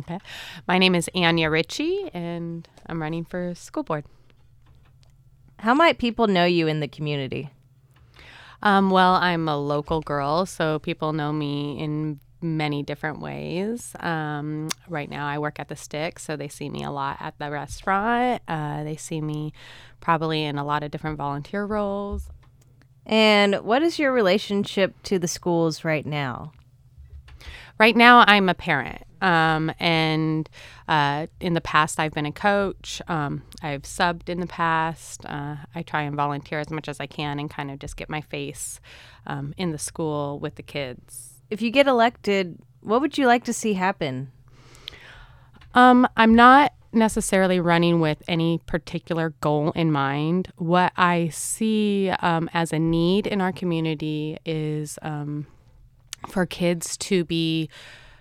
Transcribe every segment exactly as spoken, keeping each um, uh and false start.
Okay. My name is Anya Ritchie, and I'm running for school board. How might people know you in the community? Um, well, I'm a local girl, so people know me in many different ways. Um, right now, I work at the Stick, so they see me a lot at the restaurant. Uh, they see me probably in a lot of different volunteer roles. And what is your relationship to the schools right now? Right now, I'm a parent, um, and uh, in the past, I've been a coach. Um, I've subbed in the past. Uh, I try and volunteer as much as I can and kind of just get my face um, in the school with the kids. If you get elected, what would you like to see happen? Um, I'm not necessarily running with any particular goal in mind. What I see um, as a need in our community is um, for kids to be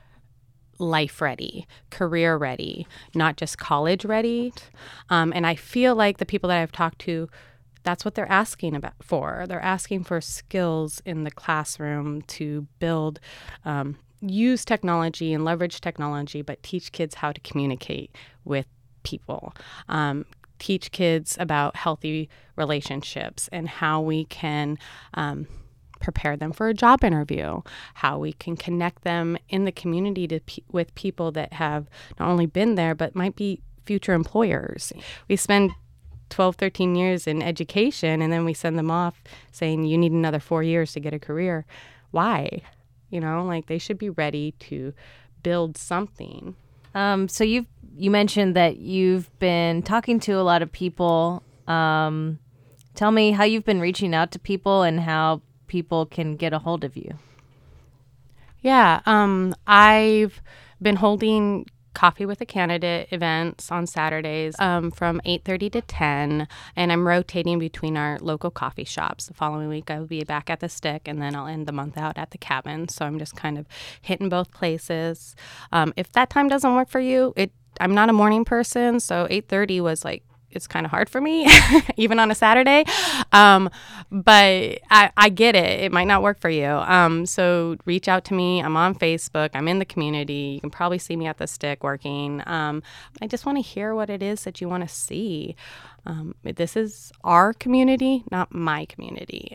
life ready, career ready, not just college ready. Um, and I feel like the people that I've talked to, that's what they're asking about for. They're asking for skills in the classroom to build, um, use technology and leverage technology, but teach kids how to communicate with people. Um, teach kids about healthy relationships and how we can um, prepare them for a job interview, how we can connect them in the community to pe- with people that have not only been there, but might be future employers. We spend twelve, thirteen years in education, and then we send them off saying, you need another four years to get a career. Why? You know, like they should be ready to build something. Um, so you've you mentioned that you've been talking to a lot of people. Um, tell me how you've been reaching out to people and how people can get a hold of you. Yeah, um, I've been holding Coffee with a Candidate events on Saturdays um, from eight thirty to ten, and I'm rotating between our local coffee shops. The following week I'll be back at the Stick, and then I'll end the month out at the Cabin. So I'm just kind of hitting both places. Um, if that time doesn't work for you, it I'm not a morning person, so eight thirty was like, it's kind of hard for me, even on a Saturday. Um, but I, I get it. It might not work for you. Um, so reach out to me. I'm on Facebook. I'm in the community. You can probably see me at the Stick working. Um, I just want to hear what it is that you want to see. Um, this is our community, not my community.